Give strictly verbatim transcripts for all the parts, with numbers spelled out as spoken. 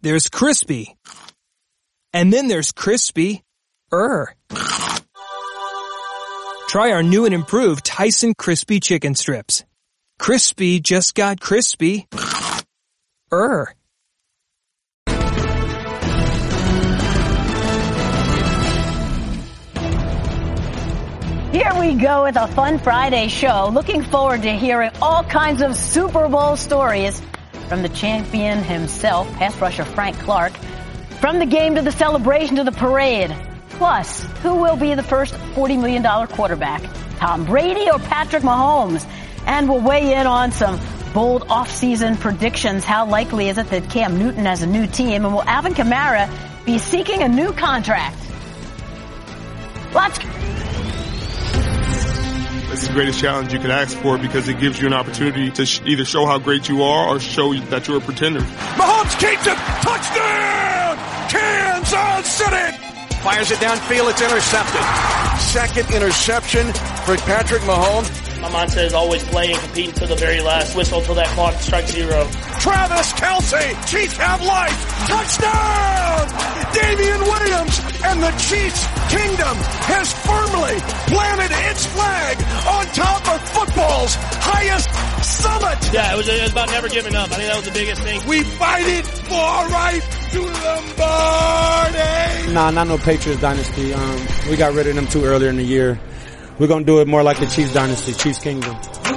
There's crispy. And then there's crispy-er. Try our new and improved Tyson Crispy Chicken Strips. Crispy just got crispy-er. Here we go with a fun Friday show. Looking forward to hearing all kinds of Super Bowl stories from the champion himself, pass rusher Frank Clark. From the game to the celebration to the parade. Plus, who will be the first forty million dollars quarterback? Tom Brady or Patrick Mahomes? And we'll weigh in on some bold offseason predictions. How likely is it that Cam Newton has a new team? And will Alvin Kamara be seeking a new contract? Let's go. It's the greatest challenge you could ask for because it gives you an opportunity to sh- either show how great you are or show that you're a pretender. Mahomes keeps it. Touchdown! Kansas City! Fires it downfield. It's intercepted. Second interception for Patrick Mahomes. My mindset is always play and compete until the very last whistle, until that clock strikes zero. Travis Kelce, Chiefs have life. Touchdown! Damian Williams and the Chiefs kingdom has firmly planted its flag on top of football's highest summit. Yeah, it was, it was about never giving up. I think that was the biggest thing. We fight it for our right to Lombardi. Nah, not no Patriots dynasty. Um, we got rid of them too earlier in the year. We're going to do it more like the Chiefs dynasty, Chiefs kingdom. Tell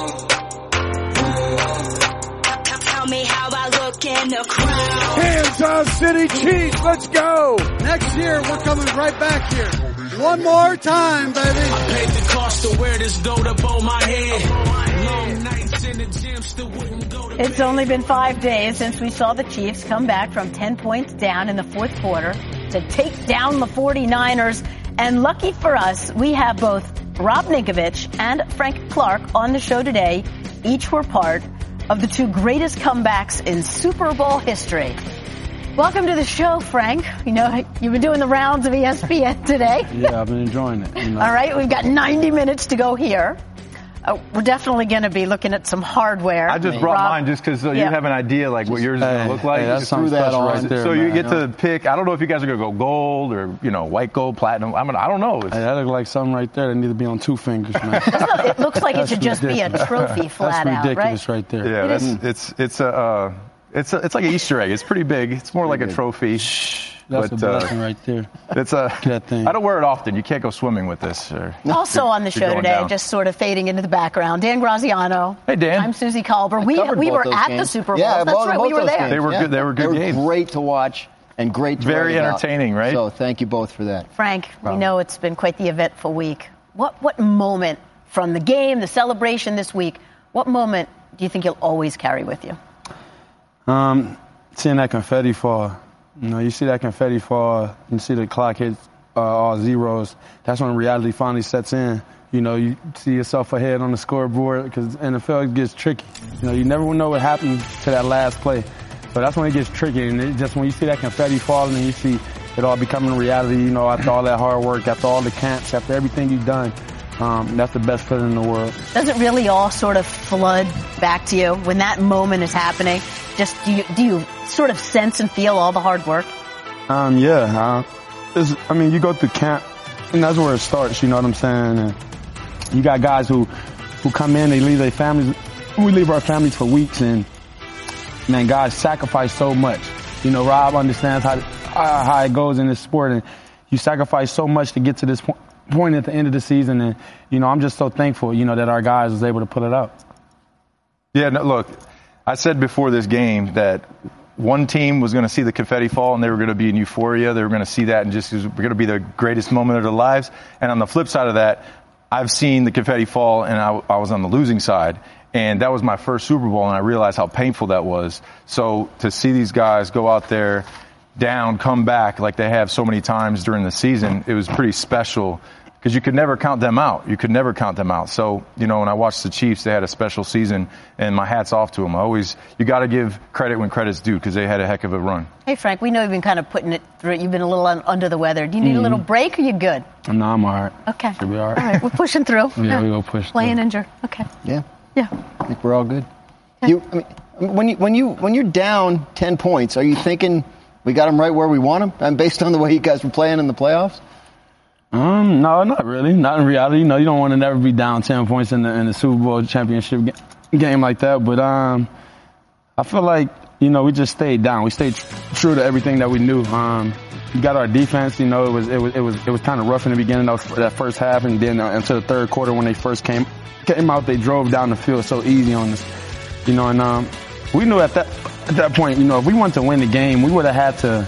me how I look in the crowd. Kansas City Chiefs, let's go. Next year, we're coming right back here. One more time, baby. I paid the cost to wear this gold up on my head. Long nights in the gym still wouldn't go to It's only been five days since we saw the Chiefs come back from ten points down in the fourth quarter to take down the forty-niners. And lucky for us, we have both Rob Ninkovich and Frank Clark on the show today. Each were part of the two greatest comebacks in Super Bowl history. Welcome to the show, Frank. You know, you've been doing the rounds of E S P N today. Yeah, I've been enjoying it. You know. All right, we've got ninety minutes to go here. Uh, we're definitely going to be looking at some hardware. I just brought Rob, mine just because uh, yeah. you have an idea like what yours is going to look like. Hey, that's something that special right right there, So man, you get you know? to pick. I don't know if you guys are going to go gold or, you know, white gold, platinum. I mean, I don't know. It's, Hey, that looks like something right there that needs to be on two fingers, man. No, it looks like it That's should just be a ridiculous. trophy flat That's out, ridiculous right? right there. yeah, It that's is. it's it's a uh, it's a, it's like an Easter egg. It's pretty big. It's more like a trophy. That's but, a blessing uh, right there. It's a. That thing. I don't wear it often. You can't go swimming with this. Or, Also on the You're show going today, down. just sort of fading into the background, Dan Graziano. Hey, Dan. I'm Susie Colbert. We covered we both were those at games. the Super Bowl. Yeah, That's both- right, both we were those there. games. They were Yeah. good. They were good They games. were great to watch and great to Very write about. entertaining, right? So thank you both for that. Frank, we know it's been quite the eventful week. What what moment from the game, the celebration this week, what moment do you think you'll always carry with you? Um, seeing that confetti fall. You know, you see that confetti fall, you see the clock hit uh, all zeros. That's when reality finally sets in. You know, you see yourself ahead on the scoreboard because N F L gets tricky. You know, you never know what happens to that last play. So that's when it gets tricky. And it just when you see that confetti falling and you see it all becoming reality, you know, after all that hard work, after all the camps, after everything you've done, um, that's the best feeling in the world. Does it really all sort of flood back to you when that moment is happening? Just do you, do you sort of sense and feel all the hard work? Um, yeah. Uh, it's, I mean, you go through camp, and that's where it starts, you know what I'm saying? And you got guys who, who come in, they leave their families. We leave our families for weeks, and, man, guys sacrifice so much. You know, Rob understands how, uh, how it goes in this sport, and you sacrifice so much to get to this po- point at the end of the season, and, you know, I'm just so thankful, you know, that our guys was able to pull it out. Yeah, no, look, I said before this game that one team was going to see the confetti fall and they were going to be in euphoria. They were going to see that and just it was going to be the greatest moment of their lives. And on the flip side of that, I've seen the confetti fall and I, I was on the losing side. And that was my first Super Bowl and I realized how painful that was. So to see these guys go out there down, come back like they have so many times during the season, it was pretty special. Because you could never count them out. You could never count them out. So, you know, when I watched the Chiefs, they had a special season, and my hat's off to them. I always, you got to give credit when credit's due, because they had a heck of a run. Hey, Frank, we know you've been kind of putting it through. You've been a little un- under the weather. Do you need mm-hmm. a little break, or are you good? No, I'm all right. Okay. Should be all right. All right, we're pushing through. yeah, yeah, we go push Playing through. injured. Okay. Yeah. Yeah. I think we're all good. Okay. You, I mean, When you when you when you're down ten points, are you thinking we got them right where we want them? And based on the way you guys were playing in the playoffs. Um, no, not really. Not in reality. No, you don't want to never be down ten points in the in the Super Bowl championship ga- game like that. But um, I feel like you know we just stayed down. We stayed tr- true to everything that we knew. Um, we got our defense. You know, it was it was it was it was kind of rough in the beginning of that first half, and then uh, into the third quarter when they first came came out, they drove down the field so easy on us. You know, and um, we knew at that at that point, you know, if we wanted to win the game, we would have had to.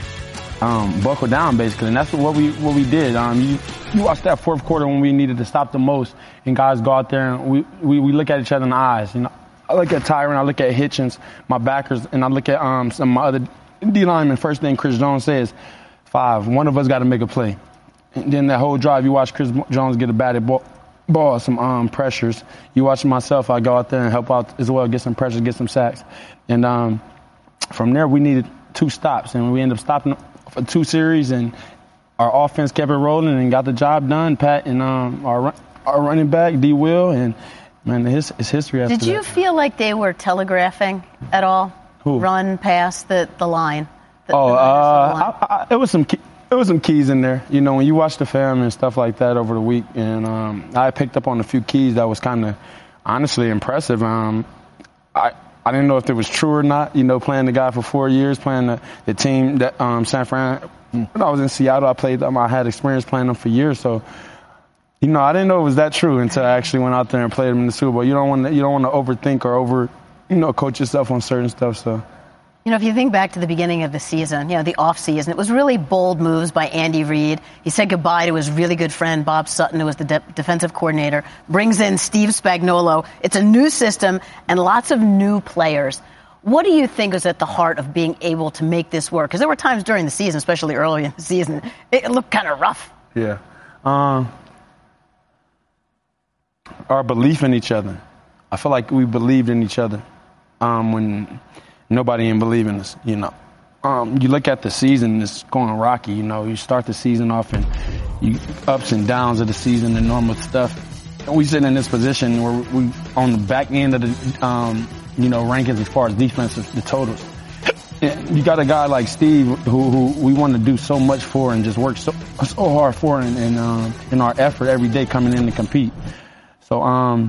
Um, buckle down basically, and that's what we what we did. Um, you, you watched that fourth quarter when we needed to stop the most, and guys go out there and we, we, we look at each other in the eyes. You know, I look at Tyron, I look at Hitchens, my backers, and I look at um some of my other D linemen. First thing Chris Jones says, five. One of us got to make a play. And then that whole drive, you watch Chris Jones get a batted ball, ball some um pressures. You watch myself, I go out there and help out as well, get some pressures, get some sacks, and um from there we needed two stops, and we ended up stopping for two series, and our offense kept it rolling and got the job done. Pat and um, our our running back D. Will, and man, it's, it's history after that. Did you feel like they were telegraphing at all? Who? Run past the the line. The, oh, the uh, line. I, I, it was some key, it was some keys in there. You know, when you watch the film and stuff like that over the week, and um, I picked up on a few keys that was kind of honestly impressive. Um, I. I didn't know if it was true or not, you know, playing the guy for four years, playing the, the team that um, San Fran. When I was in Seattle, I played them. I had experience playing them for years, so you know, I didn't know it was that true until I actually went out there and played them in the Super Bowl. You don't want to, you don't want to overthink or over, you know, coach yourself on certain stuff. So. You know, if you think back to the beginning of the season, you know, the offseason, it was really bold moves by Andy Reid. He said goodbye to his really good friend, Bob Sutton, who was the de- defensive coordinator, brings in Steve Spagnuolo. It's a new system and lots of new players. What do you think is at the heart of being able to make this work? Because there were times during the season, especially early in the season, it looked kind of rough. Yeah. Um, our belief in each other. I feel like we believed in each other um, when nobody didn't believe in us, you know. Um, you look at the season, it's going rocky, you know. You start the season off and you ups and downs of the season and normal stuff. And we sit in this position where we on the back end of the, um, you know, rankings as far as defense, the totals. And you got a guy like Steve who, who we want to do so much for and just work so so hard for and, and um, in our effort every day coming in to compete. So um,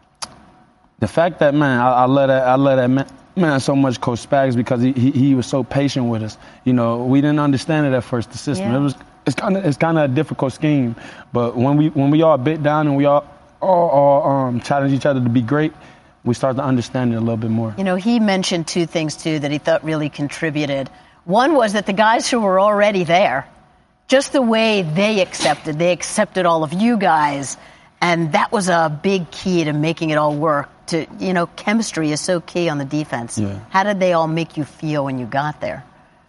the fact that, man, I, I let that, I let that man, Man, so much Coach Spags because he, he he was so patient with us. You know, we didn't understand it at first, the system. Yeah. It was it's kind of it's kind of a difficult scheme, but when we when we all bit down and we all all, all um, challenge each other to be great, we start to understand it a little bit more. You know, he mentioned two things too that he thought really contributed. One was that the guys who were already there, just the way they accepted, they accepted all of you guys, and that was a big key to making it all work. To, you know, chemistry is so key on the defense. Yeah. How did they all make you feel when you got there?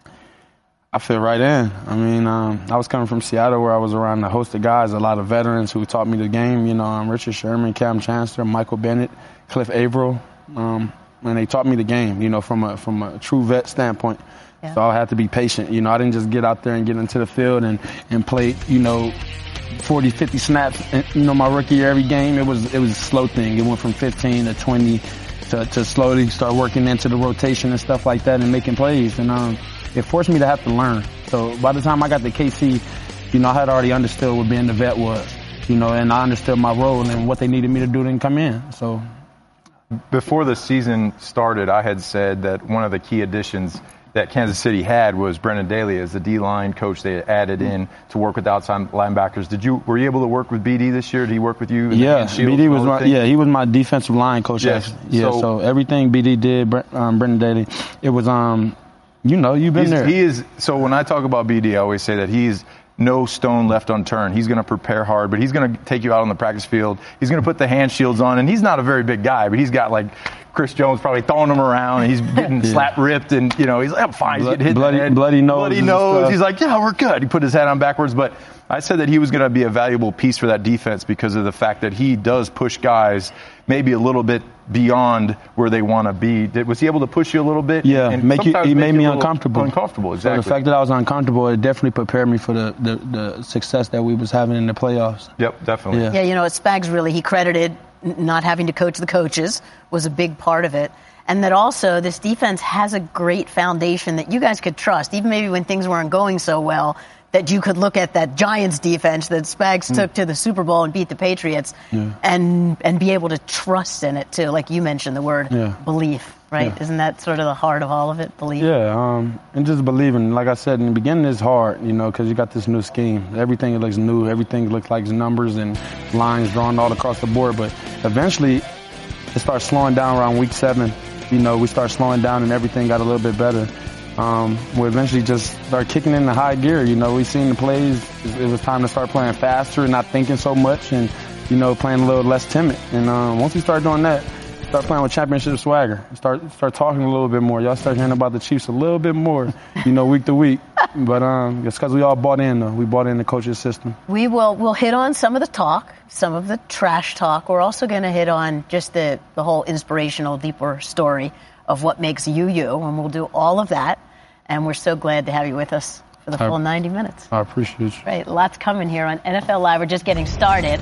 I feel right in. I mean, um, I was coming from Seattle where I was around a host of guys, a lot of veterans who taught me the game. You know, um, Richard Sherman, Cam Chancellor, Michael Bennett, Cliff Averill. Um, and they taught me the game, you know, from a from a true vet standpoint. Yeah. So I had to be patient. You know, I didn't just get out there and get into the field and, and play, you know, forty, fifty snaps, you know, my rookie year every game. It was it was a slow thing. It went from fifteen to twenty to, to slowly start working into the rotation and stuff like that and making plays. And um, it forced me to have to learn. So by the time I got to K C, you know, I had already understood what being the vet was, you know, and I understood my role and what they needed me to do to come in. So before the season started, I had said that one of the key additions that Kansas City had was Brendan Daly as the D-line coach they added in to work with outside linebackers. Did you were you able to work with B D this year? Did he work with you? In yeah, the B D was my yeah he was my defensive line coach. Yes. Yeah, so, so everything B D did, um, Brendan Daly, it was um, you know, you've been there. He is so when I talk about B D, I always say that he's no stone left unturned. He's going to prepare hard, but he's going to take you out on the practice field. He's going to put the hand shields on, and he's not a very big guy, but he's got like Chris Jones probably throwing him around, and he's getting yeah. slap ripped, and you know he's like, I'm fine. He's getting hit bloody, in the head. bloody nose, bloody nose. He's like, yeah, we're good. He put his head on backwards, but I said that he was going to be a valuable piece for that defense because of the fact that he does push guys maybe a little bit beyond where they want to be. Did, was he able to push you a little bit? Yeah, and make you, he make made me you uncomfortable. Uncomfortable, exactly. So the fact that I was uncomfortable, it definitely prepared me for the, the, the success that we was having in the playoffs. Yep, definitely. Yeah, yeah you know, Spags really, he credited not having to coach the coaches was a big part of it. and that also this defense has a great foundation that you guys could trust, even maybe when things weren't going so well, that you could look at that Giants defense that Spags mm. took to the Super Bowl and beat the Patriots yeah. and and be able to trust in it, too. Like you mentioned the word yeah. belief, right? Yeah. Isn't that sort of the heart of all of it, belief? Yeah, um, and just believing. Like I said, in the beginning, it's hard, you know, because you got this new scheme. Everything looks new. Everything looks like numbers and lines drawn all across the board. But eventually, it starts slowing down around week seven. You know, we start slowing down and everything got a little bit better. Um, we eventually just start kicking in the high gear. You know, we seen the plays. It was time to start playing faster, not thinking so much, and, you know, playing a little less timid. And um, once we start doing that, start playing with championship swagger. Start start talking a little bit more. Y'all start hearing about the Chiefs a little bit more, you know, week to week. But um, it's because we all bought in, though. We bought in the coach's system. We will we'll hit on some of the talk, some of the trash talk. We're also going to hit on just the, the whole inspirational, deeper story of what makes you you, and we'll do all of that. And we're so glad to have you with us for the full I, ninety minutes. I appreciate you. Right, lots coming here on N F L Live. We're just getting started.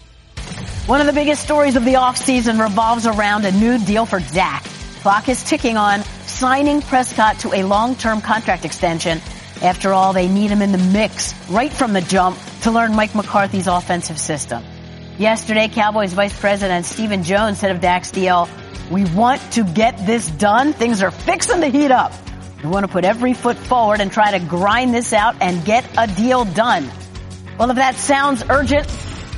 One of the biggest stories of the offseason revolves around a new deal for Dak. Clock is ticking on signing Prescott to a long-term contract extension. After all, they need him in the mix right from the jump to learn Mike McCarthy's offensive system. Yesterday, Cowboys Vice President Stephen Jones said of Dak's deal, "We want to get this done. Things are fixing to heat up. We want to put every foot forward and try to grind this out and get a deal done." Well, if that sounds urgent,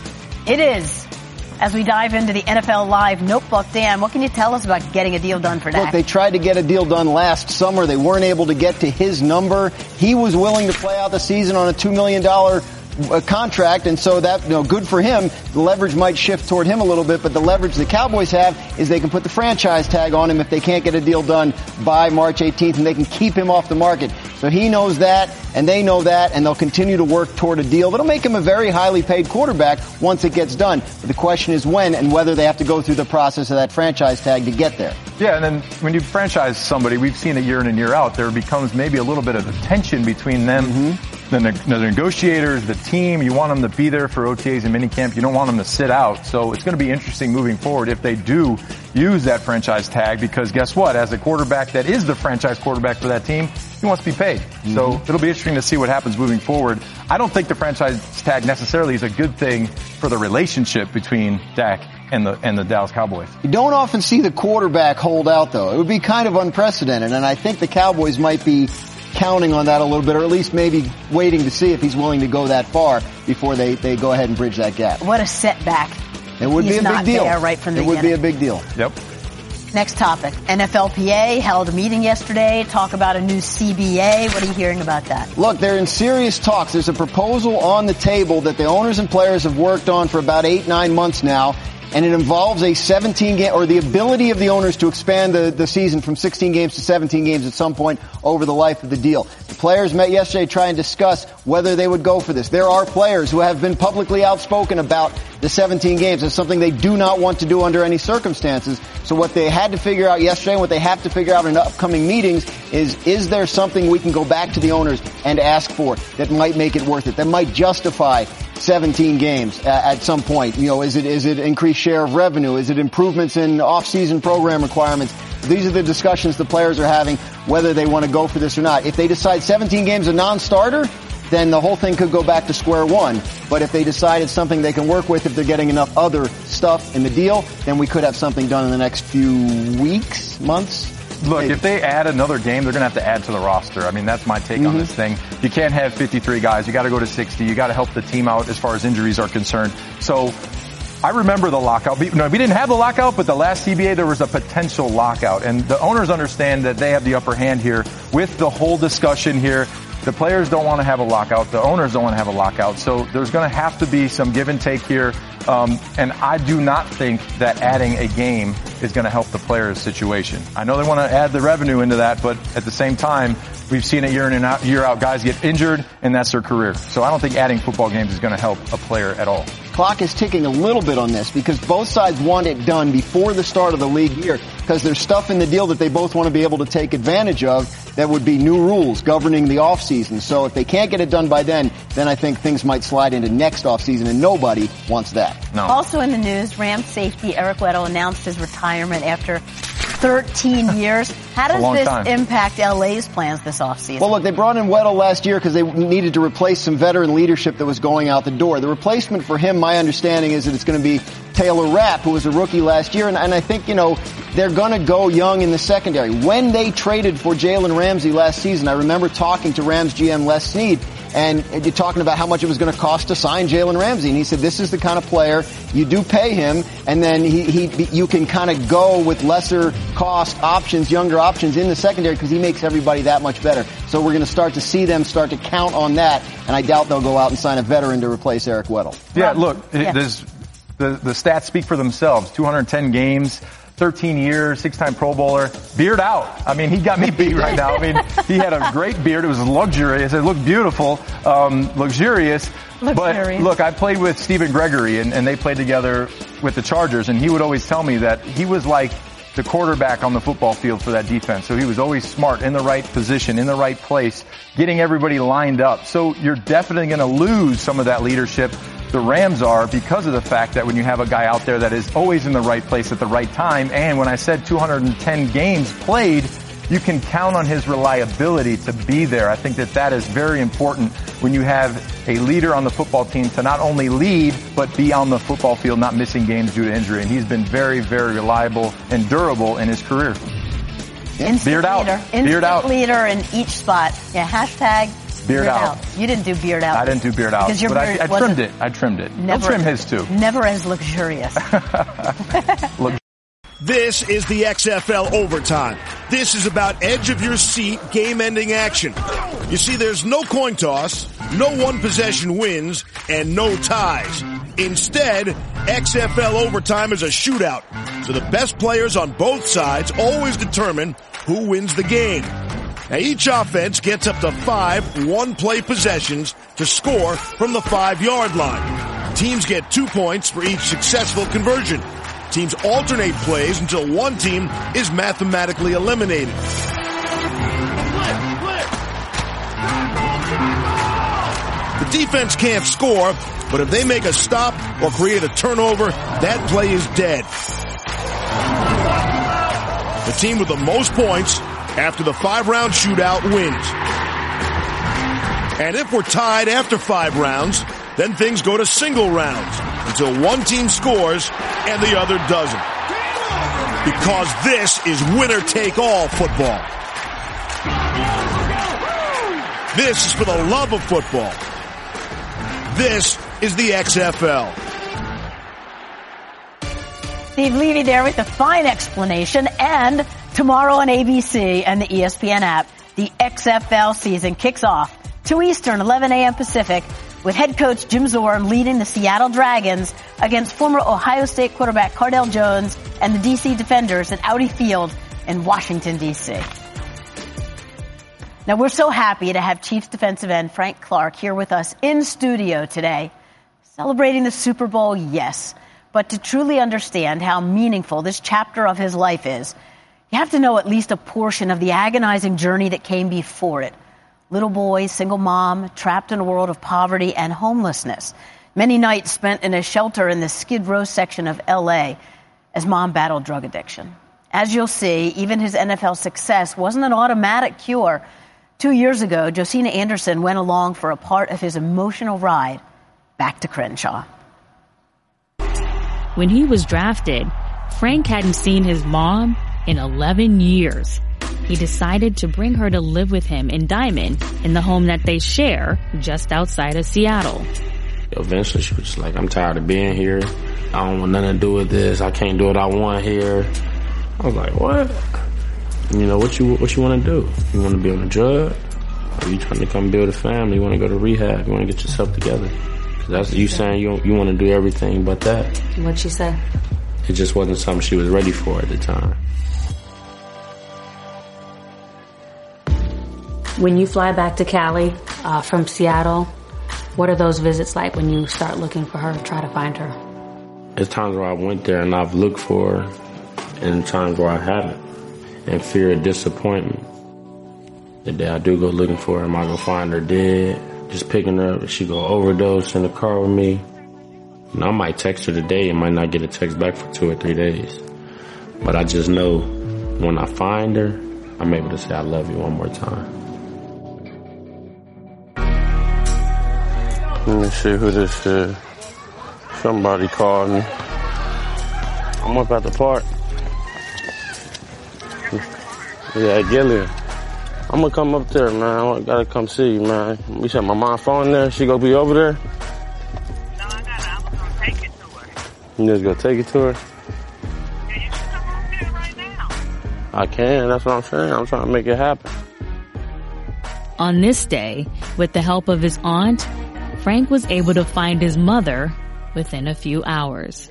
it is. As we dive into the N F L Live Notebook, Dan, what can you tell us about getting a deal done for Dak? Look, they tried to get a deal done last summer. They weren't able to get to his number. He was willing to play out the season on a two million dollars a contract, and so that, you know, good for him. The leverage might shift toward him a little bit, but the leverage the Cowboys have is they can put the franchise tag on him if they can't get a deal done by March eighteenth, and they can keep him off the market. So he knows that, and they know that, and they'll continue to work toward a deal that'll make him a very highly paid quarterback once it gets done. But the question is when and whether they have to go through the process of that franchise tag to get there. Yeah, and then when you franchise somebody, we've seen it year in and year out, there becomes maybe a little bit of a tension between them, mm-hmm. the, ne- the negotiators, the team. You want them to be there for O T As and minicamp. You don't want them to sit out. So it's going to be interesting moving forward if they do use that franchise tag, because guess what? As a quarterback that is the franchise quarterback for that team, he wants to be paid. Mm-hmm. So it'll be interesting to see what happens moving forward. I don't think the franchise tag necessarily is a good thing for the relationship between Dak and the and the Dallas Cowboys. You don't often see the quarterback hold out, though. It would be kind of unprecedented, and I think the Cowboys might be counting on that a little bit, or at least maybe waiting to see if he's willing to go that far before they, they go ahead and bridge that gap. What a setback. It would he's be a not big deal. There right from the it would beginning. be a big deal. Yep. Next topic. N F L P A held a meeting yesterday, talk about a new C B A. What are you hearing about that? Look, they're in serious talks. There's a proposal on the table that the owners and players have worked on for about eight, nine months now. And it involves a seventeen game, or the ability of the owners to expand the, the season from sixteen games to seventeen games at some point over the life of the deal. The players met yesterday to try and discuss whether they would go for this. There are players who have been publicly outspoken about the seventeen games. It's something they do not want to do under any circumstances. So what they had to figure out yesterday and what they have to figure out in upcoming meetings is, is there something we can go back to the owners and ask for that might make it worth it, that might justify seventeen games uh, at some point? You know, is it, is it increased share of revenue? Is it improvements in off-season program requirements? These are the discussions the players are having, whether they want to go for this or not. If they decide seventeen games a non-starter, then the whole thing could go back to square one. But if they decide it's something they can work with, if they're getting enough other stuff in the deal, then we could have something done in the next few weeks, months. Look, if they add another game, they're going to have to add to the roster. I mean, that's my take mm-hmm. on this thing. You can't have fifty-three guys. You got to go to sixty. You got to help the team out as far as injuries are concerned. So I remember the lockout. We, no, we didn't have the lockout, but the last C B A, there was a potential lockout. And the owners understand that they have the upper hand here with the whole discussion here. The players don't want to have a lockout. The owners don't want to have a lockout. So there's going to have to be some give and take here. Um, and I do not think that adding a game is going to help the players' situation. I know they want to add the revenue into that, but at the same time, we've seen it year in and out, year out. Guys get injured, and that's their career. So I don't think adding football games is going to help a player at all. Clock is ticking a little bit on this because both sides want it done before the start of the league year, because there's stuff in the deal that they both want to be able to take advantage of that would be new rules governing the offseason. So if they can't get it done by then, then I think things might slide into next offseason, and nobody wants that. No. Also in the news, Rams safety Eric Weddle announced his retirement after thirteen years. How does this time. impact L A's plans this offseason? Well, look, they brought in Weddle last year because they needed to replace some veteran leadership that was going out the door. The replacement for him, my understanding, is that it's going to be Taylor Rapp, who was a rookie last year. And, and I think, you know, they're going to go young in the secondary. When they traded for Jalen Ramsey last season, I remember talking to Rams G M Les Snead, and you're talking about how much it was going to cost to sign Jalen Ramsey. And he said, this is the kind of player you do pay him, and then he, he you can kind of go with lesser cost options, younger options in the secondary because he makes everybody that much better. So we're going to start to see them start to count on that, and I doubt they'll go out and sign a veteran to replace Eric Weddle. Yeah, look, yeah. There's, the, the stats speak for themselves. two hundred ten games. thirteen years, six-time Pro Bowler, beard out. I mean, he got me beat right now. I mean, he had a great beard. It was luxurious. It looked beautiful, um, luxurious. Luxurious. But look, I played with Stephen Gregory, and, and they played together with the Chargers, and he would always tell me that he was like the quarterback on the football field for that defense. So he was always smart, in the right position, in the right place, getting everybody lined up. So you're definitely going to lose some of that leadership. The Rams are, because of the fact that when you have a guy out there that is always in the right place at the right time, and when I said two hundred ten games played, you can count on his reliability to be there. I think that that is very important when you have a leader on the football team to not only lead, but be on the football field, not missing games due to injury. And he's been very, very reliable and durable in his career. Instant Beard out. Leader. Instant Beard out. leader in each spot. Yeah, hashtag Beard, beard out. out. You didn't do beard out. I didn't do beard out, because your but beard I, I trimmed it. I trimmed it. I'll trim his too. Never as luxurious. Look. This is the X F L Overtime. This is about edge-of-your-seat, game-ending action. You see, there's no coin toss, no one-possession wins, and no ties. Instead, X F L Overtime is a shootout. So the best players on both sides always determine who wins the game. Now, each offense gets up to five one-play possessions to score from the five-yard line. Teams get two points for each successful conversion. Teams alternate plays until one team is mathematically eliminated. The defense can't score, but if they make a stop or create a turnover, that play is dead. The team with the most points after the five-round shootout wins. And if we're tied after five rounds, then things go to single rounds until one team scores and the other doesn't. Because this is winner-take-all football. This is for the love of football. This is the X F L. Steve Levy there with the fine explanation. And tomorrow on A B C and the E S P N app, the X F L season kicks off two Eastern, eleven a.m. Pacific, with head coach Jim Zorn leading the Seattle Dragons against former Ohio State quarterback Cardale Jones and the D C Defenders at Audi Field in Washington, D C Now, we're so happy to have Chiefs defensive end Frank Clark here with us in studio today. Celebrating the Super Bowl, yes. But to truly understand how meaningful this chapter of his life is, you have to know at least a portion of the agonizing journey that came before it. Little boy, single mom, trapped in a world of poverty and homelessness. Many nights spent in a shelter in the Skid Row section of L A as mom battled drug addiction. As you'll see, even his N F L success wasn't an automatic cure. Two years ago, Josina Anderson went along for a part of his emotional ride back to Crenshaw. When he was drafted, Frank hadn't seen his mom in eleven years. He decided to bring her to live with him in Diamond in the home that they share just outside of Seattle. Eventually, she was just like, I'm tired of being here. I don't want nothing to do with this. I can't do what I want here. I was like, what? You know, what you what you want to do? You want to be on a drug? Or you trying to come build a family? You want to go to rehab? You want to get yourself together? Cause that's you saying you you want to do everything but that. What'd she say? It just wasn't something she was ready for at the time. When you fly back to Cali uh, from Seattle, what are those visits like when you start looking for her, try to find her? There's times where I went there and I've looked for her, and times where I haven't, and fear of disappointment. The day I do go looking for her, am I gonna find her dead? Just picking her up, and she go overdose in the car with me. And I might text her today and might not get a text back for two or three days. But I just know when I find her, I'm able to say I love you one more time. Let me see who this is. Somebody called me. I'm up at the park. Yeah, Gillian. I'm gonna come up there, man. I gotta come see you, man. You said my mom's phone there? She gonna be over there? No, I got it. I was gonna take it to her. You just gonna take it to her? Yeah, you should come over there right now. I can, that's what I'm saying. I'm trying to make it happen. On this day, with the help of his aunt, Frank was able to find his mother within a few hours.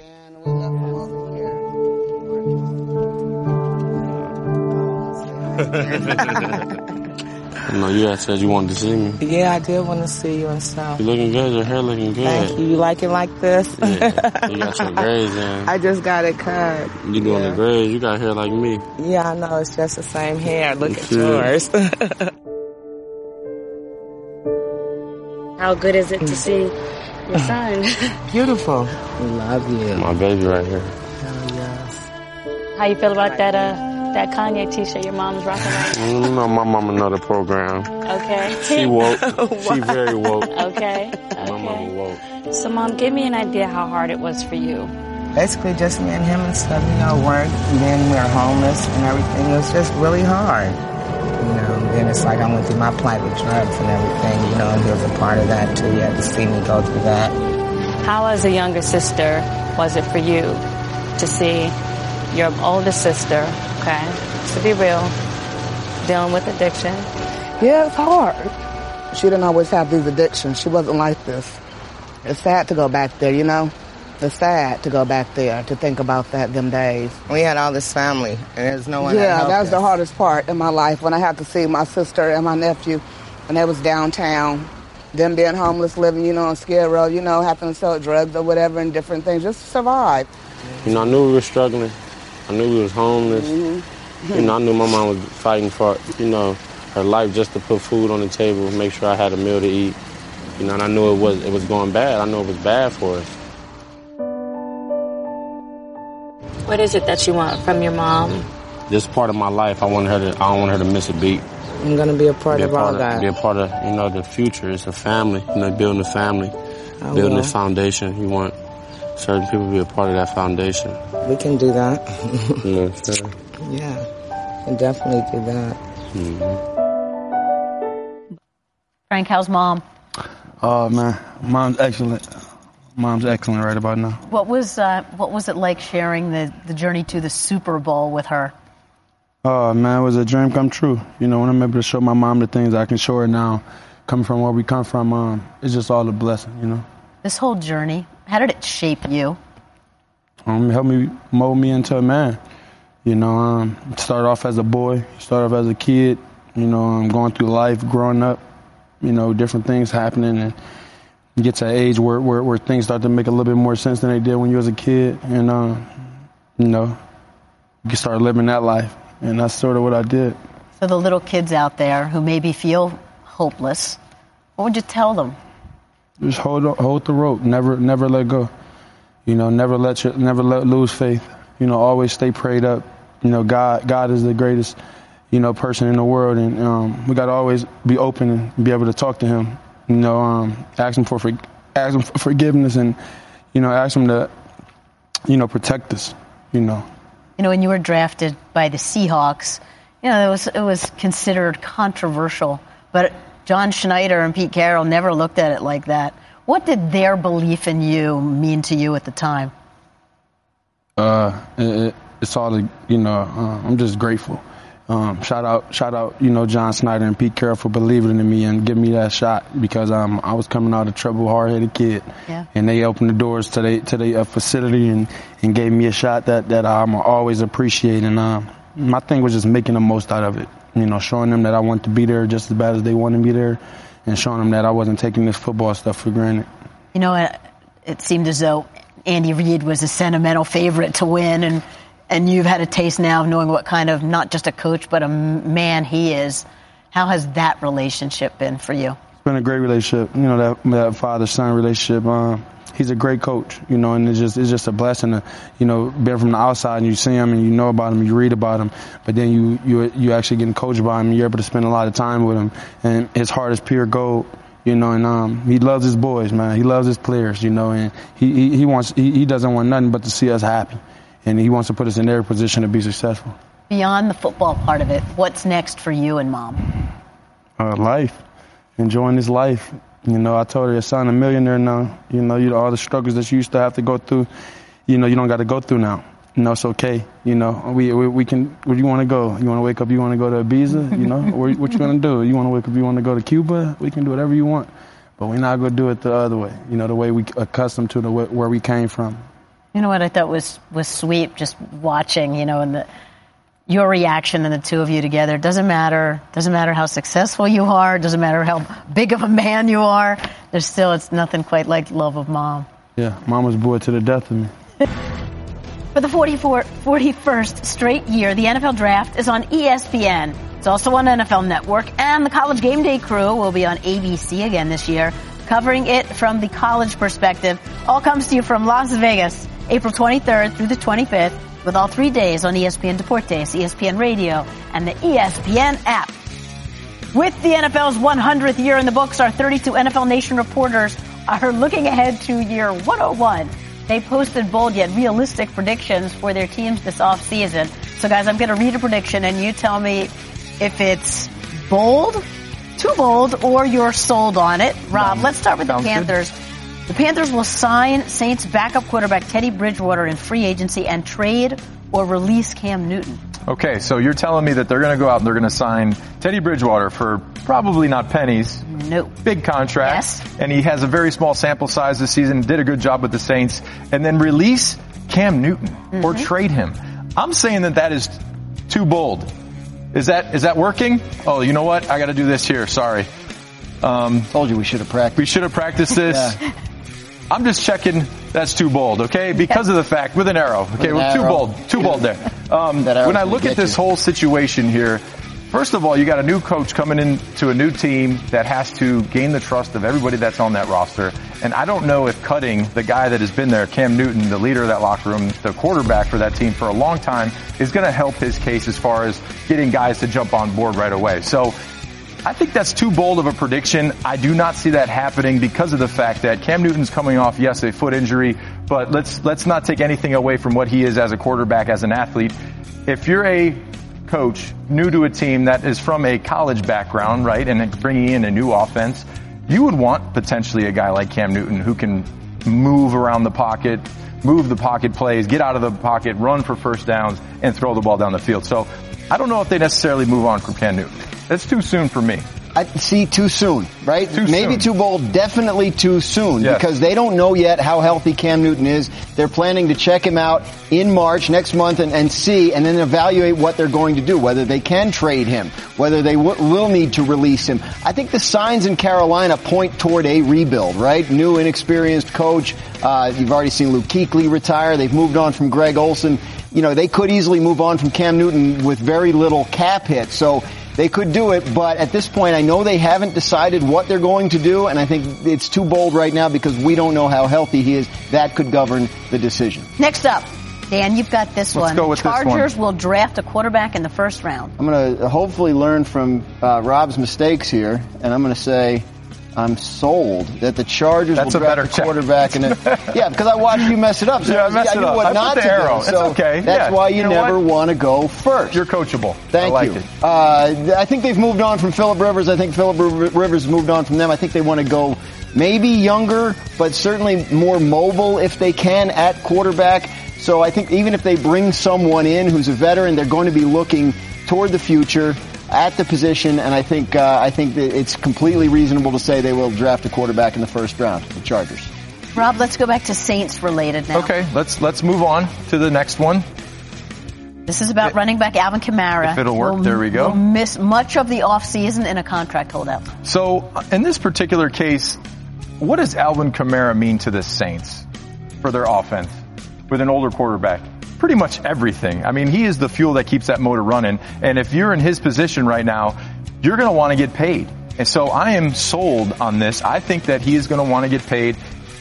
No, you had said you wanted to see me. Yeah, I did want to see you and stuff. You looking good. Your hair looking good. Thank you. You like it like this? Yeah. You got your braids in. I just got it cut. You doing yeah. the braids. You got hair like me. Yeah, I know. It's just the same hair. Look It's at good. yours. How good is it to see your son? Beautiful. Love you. My baby right here. Oh, yes. How you feel about that uh that Kanye t-shirt your mom's rocking right now? You know my mama know the program. Okay. She woke. She very woke. Okay. My mama woke. So, Mom, give me an idea how hard it was for you. Basically, just me and him and stuff, you know, work. And then we were homeless and everything. It was just really hard. You know, then it's like I went through my plight with drugs and everything, you know, and he was a part of that too. He had to see me go through that. How, as a younger sister, was it for you to see your older sister, okay, to be real, dealing with addiction? Yeah, it's hard. She didn't always have these addictions. She wasn't like this. It's sad to go back there, you know? It's sad to go back there, to think about that, them days. We had all this family, and there's no one that Yeah, helped that was us. the hardest part in my life, when I had to see my sister and my nephew, and they was downtown, them being homeless, living, you know, on Skid Row, you know, having to sell drugs or whatever and different things, just to survive. You know, I knew we were struggling. I knew we was homeless. Mm-hmm. You know, I knew my mom was fighting for, you know, her life just to put food on the table, make sure I had a meal to eat. You know, and I knew it was it was going bad. I knew it was bad for us. What is it that you want from your mom? This part of my life, I want her to. I don't want her to miss a beat. I'm gonna be a part Be a of all part of, that. be a part of, you know, the future. It's a family. You know, building a family, I building will. this foundation. You want certain people to be a part of that foundation. We can do that. You know what I'm saying? Yeah, we can definitely do that. Mm-hmm. Frank, how's Mom? Oh, man. Mom's excellent. Mom's excellent right about now. What was uh, what was it like sharing the, the journey to the Super Bowl with her? Oh, man, it was a dream come true. You know, when I'm able to show my mom the things I can show her now, coming from where we come from, um, it's just all a blessing, you know. This whole journey, how did it shape you? Um, it helped me mold me into a man. You know, um, started off as a boy, started off as a kid, you know, um, going through life, growing up, you know, different things happening, and you get to an age where, where, where things start to make a little bit more sense than they did when you was a kid, and, um, you know, you can start living that life, and that's sort of what I did. So the little kids out there who maybe feel hopeless, what would you tell them? Just hold hold the rope, never never let go. You know, never let your, never let lose faith. You know, always stay prayed up. You know, God God is the greatest, you know, person in the world, and um, we got to always be open and be able to talk to Him. You know, um, ask Him for, for ask Him for forgiveness, and you know, ask Him to, you know, protect us. You know. You know, when you were drafted by the Seahawks, you know, it was it was considered controversial, but John Schneider and Pete Carroll never looked at it like that. What did their belief in you mean to you at the time? Uh, it, it's all, you know, uh, I'm just grateful. Um, shout out, shout out, you know, John Schneider and Pete Carroll for believing in me and giving me that shot, because um, I was coming out of trouble, hard-headed kid, yeah. and they opened the doors to the to the uh, facility and, and gave me a shot that that I'm always appreciate. And uh, my thing was just making the most out of it, you know, showing them that I want to be there just as bad as they wanted me there, and showing them that I wasn't taking this football stuff for granted. You know, it, it seemed as though Andy Reid was a sentimental favorite to win, and. And you've had a taste now of knowing what kind of, not just a coach, but a man he is. How has that relationship been for you? It's been a great relationship. You know, that, that father-son relationship. Um, he's a great coach, you know, and it's just it's just a blessing to, you know, be from the outside and you see him and you know about him, you read about him, but then you you you actually getting coached by him and you're able to spend a lot of time with him, and his heart is pure gold. You know, and um, he loves his boys, man. He loves his players, you know, and he, he, he wants he, he doesn't want nothing but to see us happy, and he wants to put us in every position to be successful. Beyond the football part of it, what's next for you and Mom? Uh, life, enjoying his life. You know, I told her your son a millionaire now. You know, you all the struggles that you used to have to go through, you know, you don't got to go through now. You know, it's okay. You know, we we, we can. Where do you want to go? You want to wake up? You want to go to Ibiza? You know, where, what you gonna do? You want to wake up? You want to go to Cuba? We can do whatever you want, but we're not gonna do it the other way. You know, the way we accustomed to the way, where we came from. You know what I thought was was sweet, just watching. You know, and the your reaction and the two of you together. Doesn't matter. Doesn't matter how successful you are. Doesn't matter how big of a man you are. There's still it's nothing quite like love of Mom. Yeah, Mom was bored to the death of me. For the forty-first straight year, the N F L Draft is on E S P N. It's also on N F L Network, and the College Game Day crew will be on A B C again this year, covering it from the college perspective. All comes to you from Las Vegas, April twenty-third through the twenty-fifth, with all three days on E S P N Deportes, E S P N Radio, and the E S P N app. With the N F L's one hundredth year in the books, our thirty-two N F L Nation reporters are looking ahead to year one oh one. They posted bold yet realistic predictions for their teams this offseason. So, guys, I'm going to read a prediction, and you tell me if it's bold, too bold, or you're sold on it. Rob, let's start with the Panthers. Good. The Panthers will sign Saints backup quarterback Teddy Bridgewater in free agency and trade or release Cam Newton. Okay, so you're telling me that they're going to go out and they're going to sign Teddy Bridgewater for probably not pennies. Nope. Big contract. Yes. And he has a very small sample size this season, did a good job with the Saints, and then release Cam Newton mm-hmm. or trade him. I'm saying that that is too bold. Is that is that working? Oh, you know what? I got to do this here. Sorry. Um, Told you we should have practiced. We should have practiced this. Yeah. I'm just checking that's too bold, okay? Because of the fact, with an arrow. Okay, we're too bold. Too bold there. Um, when I look at this you. whole situation here, first of all, you got a new coach coming into a new team that has to gain the trust of everybody that's on that roster. And I don't know if cutting the guy that has been there, Cam Newton, the leader of that locker room, the quarterback for that team for a long time, is going to help his case as far as getting guys to jump on board right away. So I think that's too bold of a prediction. I do not see that happening because of the fact that Cam Newton's coming off, yes, a foot injury, but let's let's not take anything away from what he is as a quarterback, as an athlete. If you're a coach new to a team that is from a college background, right, and bringing in a new offense, you would want potentially a guy like Cam Newton who can move around the pocket, move the pocket plays, get out of the pocket, run for first downs, and throw the ball down the field. So I don't know if they necessarily move on from Cam Newton. That's too soon for me. I see too soon, right? Too Maybe soon. too bold, definitely too soon yes. because they don't know yet how healthy Cam Newton is. They're planning to check him out in March next month and, and see and then evaluate what they're going to do, whether they can trade him, whether they w- will need to release him. I think the signs in Carolina point toward a rebuild, right? New, inexperienced coach. Uh, you've already seen Luke Kuechly retire. They've moved on from Greg Olsen. You know, they could easily move on from Cam Newton with very little cap hit. So they could do it, but at this point, I know they haven't decided what they're going to do, and I think it's too bold right now because we don't know how healthy he is. That could govern the decision. Next up, Dan, you've got this Let's one. Go with Chargers this one. will draft a quarterback in the first round. I'm going to hopefully learn from uh, Rob's mistakes here, and I'm going to say I'm sold that the Chargers That's will a draft better a quarterback. check. in a, yeah, because I watched you mess it up. So yeah, I messed I it knew up. what I not put the to arrow. do. So it's okay. That's yeah. why you, you know never what? want to go first. You're coachable. Thank I like you. It. Uh, I think they've moved on from Phillip Rivers. I think Phillip Rivers has moved on from them. I think they want to go maybe younger, but certainly more mobile if they can at quarterback. So I think even if they bring someone in who's a veteran, they're going to be looking toward the future at the position, and I think uh, I think that it's completely reasonable to say they will draft a quarterback in the first round, the Chargers. Rob, let's go back to Saints related now. Okay, let's let's move on to the next one. This is about it, running back Alvin Kamara. If it'll work, we'll, there we go. We'll miss much of the offseason in a contract holdout. So in this particular case, what does Alvin Kamara mean to the Saints for their offense with an older quarterback? Pretty much everything. I mean, he is the fuel that keeps that motor running. And if you're in his position right now, you're going to want to get paid. And so I am sold on this. I think that he is going to want to get paid.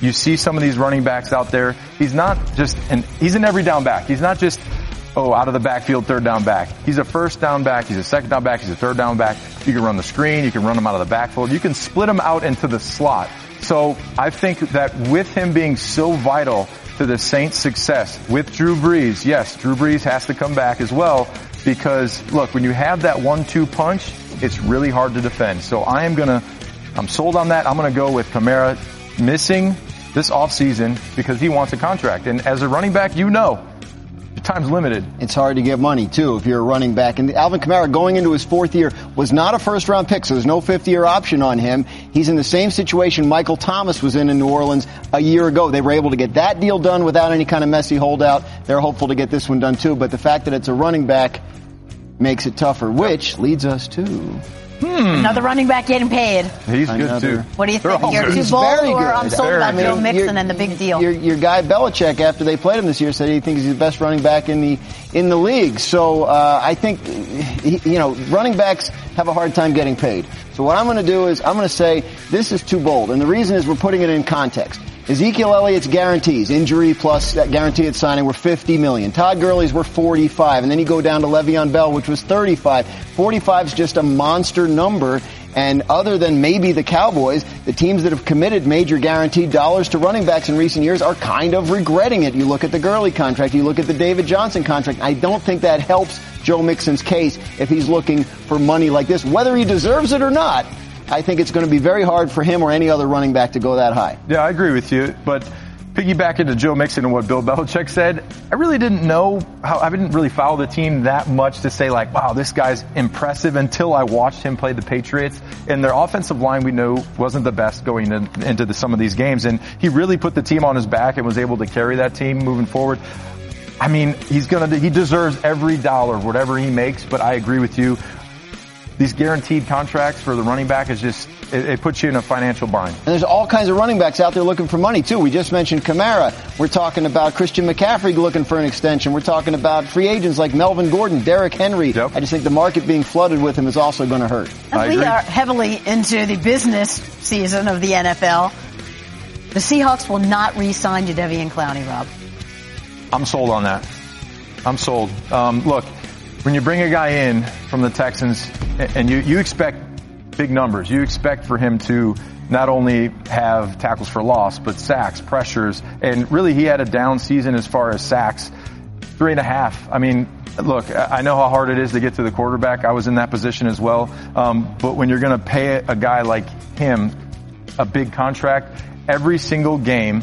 you see some of these running backs out there. He's not just an, he's an every down back. He's not just, oh, out of the backfield, third down back. He's a first down back. He's a second down back. He's a third down back. You can run the screen. You can run him out of the backfield. You can split him out into the slot. So I think that with him being so vital to the Saints' success with Drew Brees, yes, Drew Brees has to come back as well because, look, when you have that one two punch, it's really hard to defend. So I am going to, I'm sold on that. I'm going to go with Kamara missing this offseason because he wants a contract. And as a running back, you know, time's limited. It's hard to get money, too, if you're a running back. And Alvin Kamara, going into his fourth year, was not a first-round pick, so there's no fifth-year option on him. He's in the same situation Michael Thomas was in in New Orleans a year ago. They were able to get that deal done without any kind of messy holdout. They're hopeful to get this one done, too. But the fact that it's a running back makes it tougher, which leads us to... Hmm. Another running back getting paid. He's good, Another. too. What do you think? You're He's too bold, very or good. I'm sold Very on good. Joe Mixon Your- and the big deal? Your, your guy Belichick, after they played him this year, said he thinks he's the best running back in the in the league. So uh, I think, he, you know, running backs have a hard time getting paid. So what I'm going to do is I'm going to say this is too bold, and the reason is we're putting it in context. Ezekiel Elliott's guarantees, injury plus that guarantee at signing, were fifty million dollars. Todd Gurley's were forty-five, and then you go down to Le'Veon Bell, which was thirty-five. forty-five is just a monster number. And other than maybe the Cowboys, the teams that have committed major guaranteed dollars to running backs in recent years are kind of regretting it. You look at the Gurley contract, you look at the David Johnson contract. I don't think that helps Joe Mixon's case if he's looking for money like this. Whether he deserves it or not, I think it's going to be very hard for him or any other running back to go that high. Yeah, I agree with you. But piggyback into Joe Mixon and what Bill Belichick said, I really didn't know how, I didn't really follow the team that much to say like, wow, this guy's impressive until I watched him play the Patriots. And their offensive line we knew wasn't the best going in, into the, some of these games. And he really put the team on his back and was able to carry that team moving forward. I mean, he's gonna, he deserves every dollar, whatever he makes, but I agree with you. These guaranteed contracts for the running back is just, it, it puts you in a financial bind. And there's all kinds of running backs out there looking for money, too. We just mentioned Kamara. We're talking about Christian McCaffrey looking for an extension. We're talking about free agents like Melvin Gordon, Derrick Henry. Yep. I just think the market being flooded with him is also going to hurt. And we are heavily into the business season of the N F L. The Seahawks will not re-sign Jadeveon Clowney, Rob. I'm sold on that. I'm sold. Um, look, when you bring a guy in from the Texans and you, you expect big numbers, you expect for him to not only have tackles for loss, but sacks, pressures, and really he had a down season as far as sacks, three and a half. I mean, look, I know how hard it is to get to the quarterback. I was in that position as well. Um, but when you're going to pay a guy like him a big contract, every single game,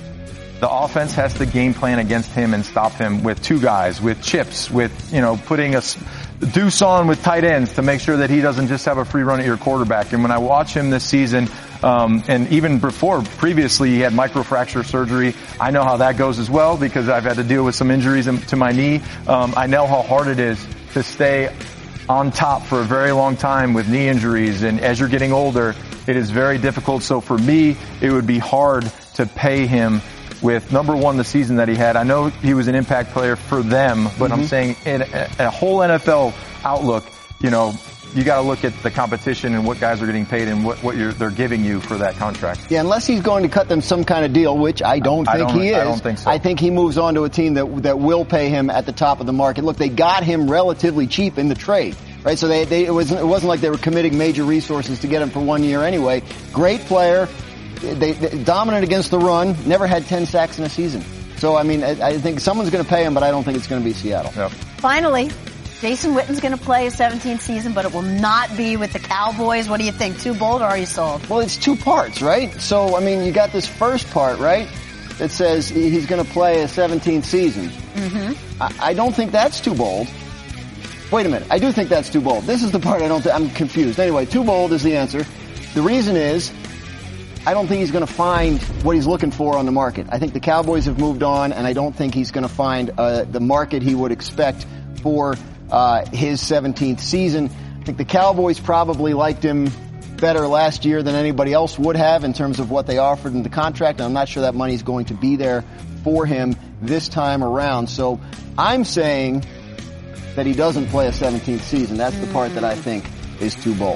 the offense has to game plan against him and stop him with two guys, with chips, with, you know, putting a deuce on with tight ends to make sure that he doesn't just have a free run at your quarterback. And when I watch him this season, um, and even before, previously, he had microfracture surgery. I know how that goes as well because I've had to deal with some injuries to my knee. Um, I know how hard it is to stay on top for a very long time with knee injuries. And as you're getting older, it is very difficult. So for me, it would be hard to pay him with, number one, the season that he had. I know he was an impact player for them, but mm-hmm. I'm saying in a, a whole N F L outlook, you know, you got to look at the competition and what guys are getting paid and what, what you're, they're giving you for that contract. Yeah, unless he's going to cut them some kind of deal, which I don't I think don't, he is. I don't think so. I think he moves on to a team that that will pay him at the top of the market. Look, they got him relatively cheap in the trade. Right, so they, they it wasn't it wasn't like they were committing major resources to get him for one year anyway. Great player. They, they dominant against the run, never had ten sacks in a season. So, I mean, I, I think someone's going to pay him, but I don't think it's going to be Seattle. Yep. Finally, Jason Witten's going to play his seventeenth season, but it will not be with the Cowboys. What do you think? Too bold, or are you sold? Well, it's two parts, right? So, I mean, you got this first part, right, that says he's going to play a seventeenth season. Mm-hmm. I, I don't think that's too bold. Wait a minute. I do think that's too bold. This is the part I don't think, I'm confused. Anyway, too bold is the answer. The reason is, I don't think he's going to find what he's looking for on the market. I think the Cowboys have moved on, and I don't think he's going to find uh, the market he would expect for uh, his seventeenth season. I think the Cowboys probably liked him better last year than anybody else would have in terms of what they offered in the contract, and I'm not sure that money's going to be there for him this time around. So I'm saying that he doesn't play a seventeenth season. That's the part that I think is too bold.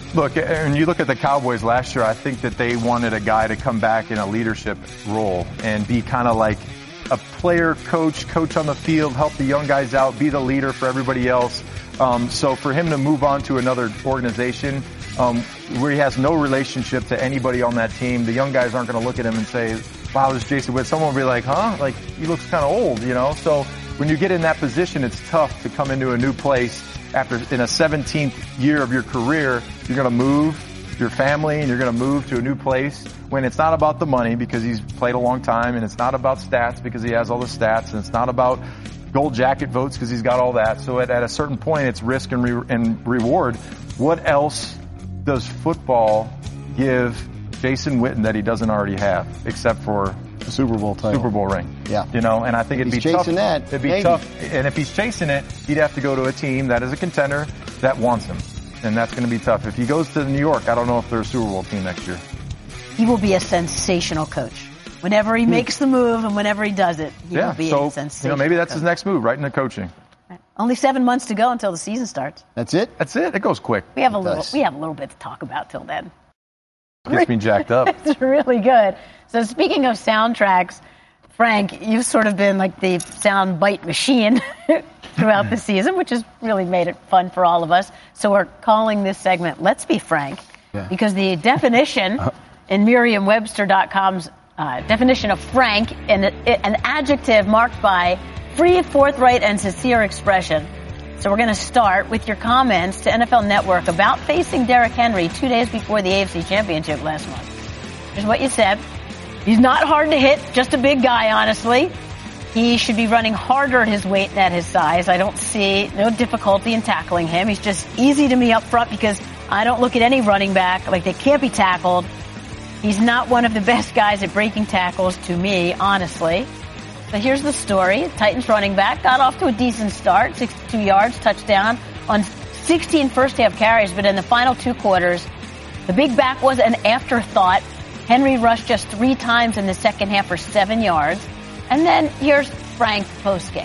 Look, and you look at the Cowboys last year, I think that they wanted a guy to come back in a leadership role and be kind of like a player coach, coach on the field, help the young guys out, be the leader for everybody else. Um, so for him to move on to another organization um, where he has no relationship to anybody on that team, the young guys aren't going to look at him and say, wow, this is Jason Witten. Someone will be like, huh? Like, he looks kind of old, you know? So when you get in that position, it's tough to come into a new place after in a seventeenth year of your career. You're going to move your family and you're going to move to a new place when it's not about the money because he's played a long time, and it's not about stats because he has all the stats, and it's not about gold jacket votes because he's got all that. So at, at a certain point, it's risk and, re- and reward. What else does football give Jason Witten that he doesn't already have, except for the Super Bowl title, Super Bowl ring? Yeah, you know, and I think if it'd he's be chasing tough. That, it'd be maybe. tough, and if he's chasing it, he'd have to go to a team that is a contender that wants him, and that's going to be tough. If he goes to New York, I don't know if they're a Super Bowl team next year. He will be a sensational coach. Whenever he makes the move and whenever he does it, he yeah, will be so, a sensational you know, maybe that's coach. his next move, right into coaching. Right. Only seven months to go until the season starts. That's it? That's it. It goes quick. We have a it little. does. We have a little bit to talk about till then. Gets me jacked up. It's really good. So speaking of soundtracks, Frank, you've sort of been like the sound bite machine throughout the season, which has really made it fun for all of us. So we're calling this segment "Let's Be Frank," yeah. because the definition in Merriam Webster dot com's uh, definition of frank, and an adjective marked by free, forthright, and sincere expression. So we're going to start with your comments to N F L Network about facing Derrick Henry two days before the A F C Championship last month. Here's what you said. He's not hard to hit, just a big guy, honestly. He should be running harder at his weight than at his size. I don't see no difficulty in tackling him. He's just easy to me up front because I don't look at any running back like they can't be tackled. He's not one of the best guys at breaking tackles to me, honestly. So here's the story. Titans running back got off to a decent start, sixty-two yards, touchdown on sixteen first-half carries, but in the final two quarters, the big back was an afterthought. Henry rushed just three times in the second half for seven yards. And then here's Frank postgame.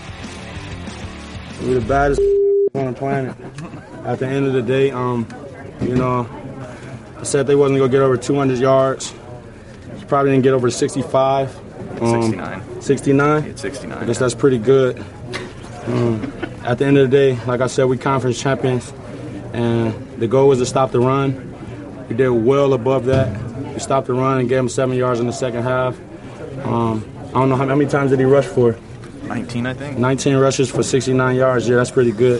We're the baddest on the planet. At the end of the day, um, you know, I said they wasn't going to get over two hundred yards. Probably didn't get over sixty-five. Um, sixty-nine. sixty-nine? It's sixty-nine. I guess that's pretty good. Um, at the end of the day, like I said, we conference champions, and the goal was to stop the run. We did well above that. We stopped the run and gave him seven yards in the second half. Um, I don't know how, how many times did he rush for? nineteen, I think. nineteen rushes for sixty-nine yards. Yeah, that's pretty good.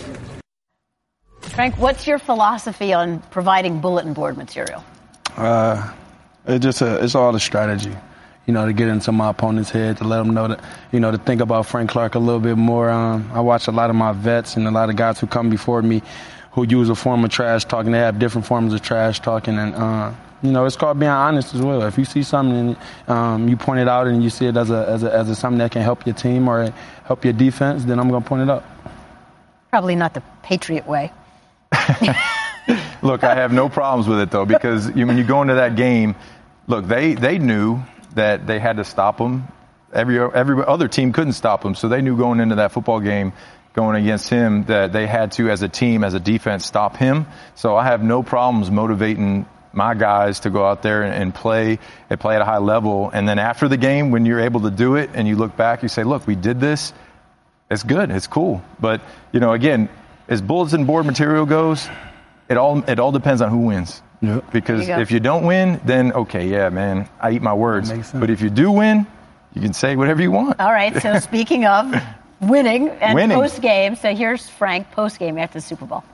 Frank, what's your philosophy on providing bulletin board material? Uh, it just a, it's all the strategy, you know, to get into my opponent's head, to let them know that, you know, to think about Frank Clark a little bit more. Um, I watch a lot of my vets and a lot of guys who come before me who use a form of trash talking. They have different forms of trash talking, and uh, you know, it's called being honest as well. If you see something and um, you point it out and you see it as a, as a as a something that can help your team or help your defense, then I'm going to point it out. Probably not the Patriot way. Look, I have no problems with it, though, because you, when you go into that game, look, they, they knew that they had to stop him. Every, every other team couldn't stop him, so they knew going into that football game, going against him, that they had to, as a team, as a defense, stop him. So I have no problems motivating my guys to go out there and, and play and play at a high level. And then after the game, when you're able to do it and you look back, you say, look, we did this. It's good. It's cool. But, you know, again, as bulletin board material goes, it all it all depends on who wins. Yep. Because you if you don't win, then, okay, yeah, man, I eat my words. But if you do win, you can say whatever you want. All right, so speaking of winning and winning. post-game, so here's Frank post-game after the Super Bowl.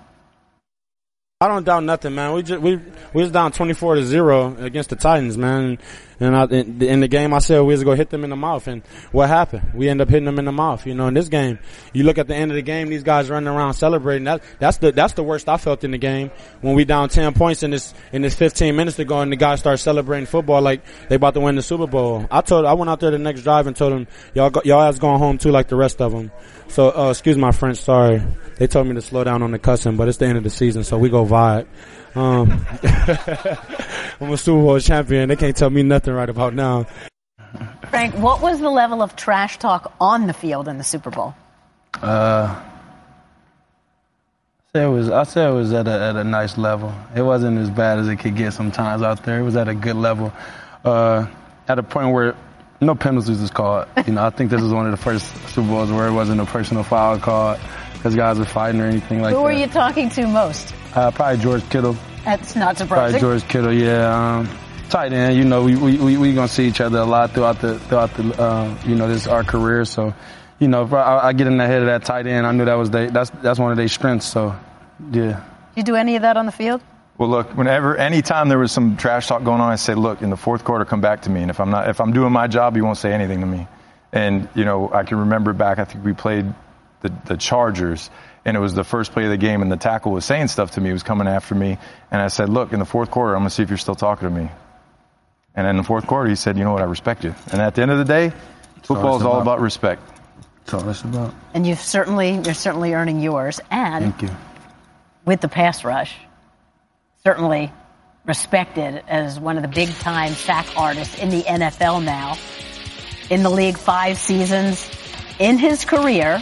I don't doubt nothing, man. We just we we was down twenty-four to zero against the Titans, man. And I, in, in the game, I said we was gonna hit them in the mouth, and what happened? We end up hitting them in the mouth. You know, in this game, you look at the end of the game, these guys running around celebrating. That that's the that's the worst I felt in the game when we down ten points in this in this fifteen minutes to go, and the guys start celebrating football like they about to win the Super Bowl. I told I went out there the next drive and told them y'all go, y'all ass going home too like the rest of them. So uh, excuse my French, sorry. They told me to slow down on the cussing, but it's the end of the season, so we go vibe. Um, I'm a Super Bowl champion. They can't tell me nothing right about now. Frank, what was the level of trash talk on the field in the Super Bowl? Uh, It was, I said it was at a, at a nice level. It wasn't as bad as it could get sometimes out there. It was at a good level. Uh, at a point where no penalties was called. You know, I think this was one of the first Super Bowls where it wasn't a personal foul called because guys were fighting or anything like that. Who were you talking to most? Uh, probably George Kittle. That's not surprising. Probably George Kittle, yeah. Um, tight end, you know, we we we, we gonna see each other a lot throughout the throughout the uh, you know this our career. So, you know, if I, I get in the head of that tight end, I knew that was they that's that's one of their strengths. So, yeah. Did you do any of that on the field? Well, look, whenever, anytime there was some trash talk going on, I say, look, in the fourth quarter, come back to me. And if I'm not, if I'm doing my job, you won't say anything to me. And, you know, I can remember back, I think we played the, the Chargers, and it was the first play of the game, and the tackle was saying stuff to me, he was coming after me. And I said, look, in the fourth quarter, I'm going to see if you're still talking to me. And in the fourth quarter, he said, you know what, I respect you. And at the end of the day, football is all about respect. That's all it's about. And you've certainly, you're certainly earning yours. And Thank you. With the pass rush, certainly respected as one of the big-time sack artists in the N F L now. In the league five seasons. In his career,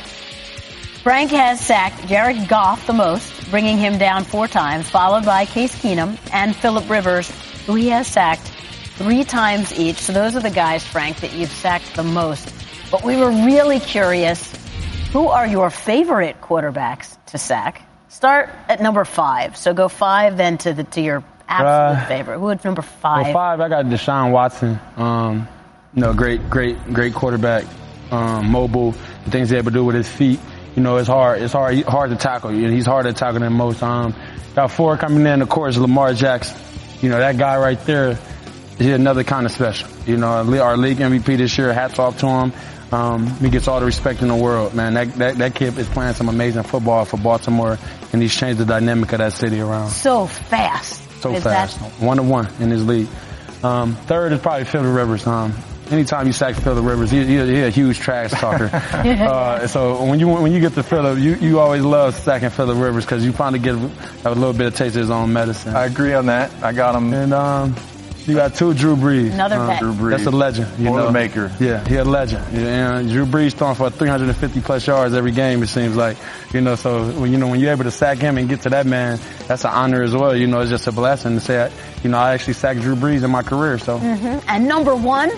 Frank has sacked Jared Goff the most, bringing him down four times, followed by Case Keenum and Phillip Rivers, who he has sacked three times each. So those are the guys, Frank, that you've sacked the most. But we were really curious, who are your favorite quarterbacks to sack? Start at number five. So go five, then to the to your absolute uh, favorite. Who would number five? Well, five, I got Deshaun Watson. Um, you know, great, great, great quarterback. Um, mobile, the things he's able to do with his feet. You know, it's hard. It's hard. Hard to tackle. He's harder to tackle than most. Um, got four coming in. Of course, Lamar Jackson. You know, that guy right there. He's another kind of special. You know, our league M V P this year. Hats off to him. Um, he gets all the respect in the world, man. That, that that kid is playing some amazing football for Baltimore, and he's changed the dynamic of that city around. So fast. So is fast. That... One to one in his league. Um, third is probably Phillip Rivers. Um, anytime you sack Phillip Rivers, he, he, he's a huge trash talker. uh, so when you when you get to Phillip, you, you always love sacking Phillip Rivers because you finally get a little bit of taste of his own medicine. I agree on that. I got him. And um, you got two, Drew Brees. Another um, vet. Drew Brees. That's a legend. You know, maker. Yeah, he's a legend. Yeah, and Drew Brees throwing for three hundred fifty plus yards every game. It seems like, you know. So when you know when you're able to sack him and get to that man, that's an honor as well. You know, it's just a blessing to say, you know, I actually sacked Drew Brees in my career. So. Mm-hmm. And number one.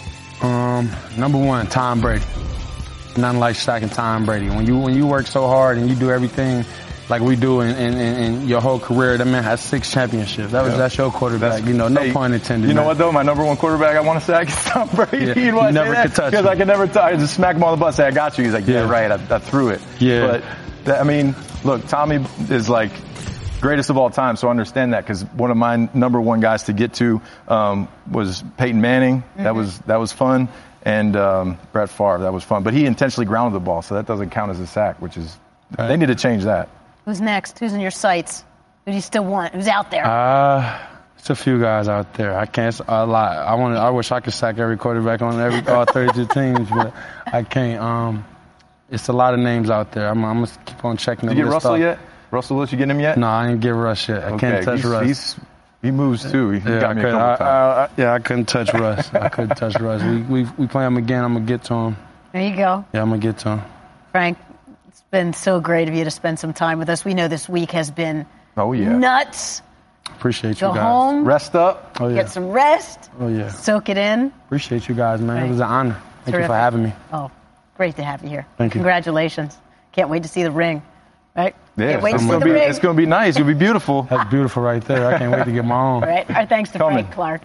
Um, number one, Tom Brady. Nothing like sacking Tom Brady. When you when you work so hard and you do everything like we do in, in, in your whole career, that man has six championships. That was, yeah. That's your quarterback. That's, you know, no hey, pun intended. You know man. what, though? My number one quarterback I want to sack is Tom Brady. Yeah. You, know you never could touch Because I can never touch. I just smack him on the butt, say, I got you. He's like, yeah, yeah right. I, I threw it. Yeah. But, that, I mean, look, Tommy is like greatest of all time, so I understand that because one of my number one guys to get to um, was Peyton Manning. Mm-hmm. That was that was fun. And um, Brett Favre, that was fun. But he intentionally grounded the ball, so that doesn't count as a sack, which is right. They need to change that. Who's next? Who's in your sights? Who do you still want? Who's out there? Uh, it's a few guys out there. I can't a lot. I want. I wish I could sack every quarterback on every all thirty-two teams, but I can't. Um, it's a lot of names out there. I'm, I'm gonna keep on checking. Did you get Russell off. yet? Russell Wilson, you get him yet? No, I didn't get Russ yet. I okay. can't touch he's, Russ. He's, he moves too. He yeah, got me a couple I, times. I, I, yeah, I couldn't touch Russ. I couldn't touch Russ. We we we play him again. I'm gonna get to him. There you go. Yeah, I'm gonna get to him. Frank, it's been so great of you to spend some time with us. We know this week has been oh yeah nuts. Appreciate Go you guys. Go home. Rest up. Oh yeah. Get some rest. Oh yeah. Soak it in. Appreciate you guys, man. Right. It was an honor. Thank Terrific. you for having me. Oh, great to have you here. Thank you. Congratulations. Can't wait to see the ring. Right? Yeah, Can't wait to see the be, ring. It's going to be nice. It'll be beautiful. That's beautiful right there. I can't wait to get my own. All right. Our thanks to Coming. Frank Clark.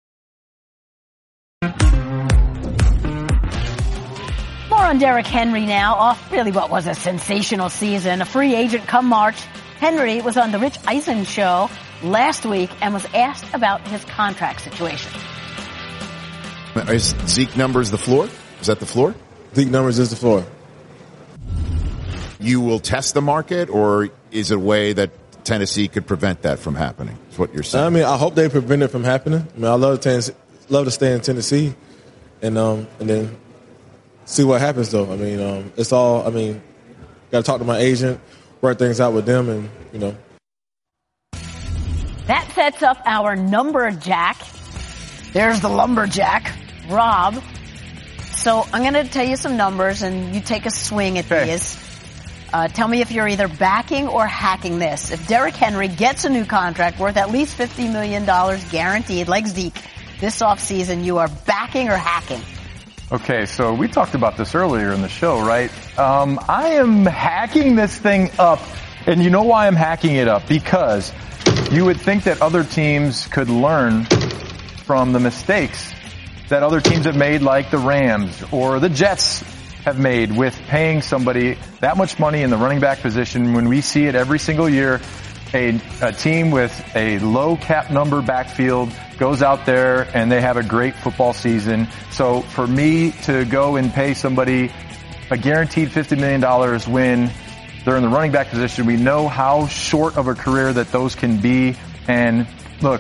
More on Derrick Henry now. Off really what was a sensational season. A free agent come March. Henry was on the Rich Eisen show last week and was asked about his contract situation. Is Zeke numbers the floor? Is that the floor? Zeke numbers is the floor. You will test the market, or is it a way that Tennessee could prevent that from happening? Is what you're saying? I mean, I hope they prevent it from happening. I mean, I love to love to stay in Tennessee, and um, and then see what happens. Though, I mean, um, it's all. I mean, got to talk to my agent, work things out with them, and you know. That sets up our numberjack. There's the lumberjack, Rob. So I'm going to tell you some numbers, and you take a swing at okay. these. Uh, tell me if you're either backing or hacking this. If Derrick Henry gets a new contract worth at least fifty million dollars guaranteed, like Zeke, this offseason, you are backing or hacking? Okay, so we talked about this earlier in the show, right? Um, I am hacking this thing up, and you know why I'm hacking it up? Because you would think that other teams could learn from the mistakes that other teams have made, like the Rams or the Jets have made with paying somebody that much money in the running back position when we see it every single year. A, a team with a low cap number backfield goes out there and they have a great football season. So for me to go and pay somebody a guaranteed fifty million dollars when they're in the running back position, we know how short of a career that those can be. And look,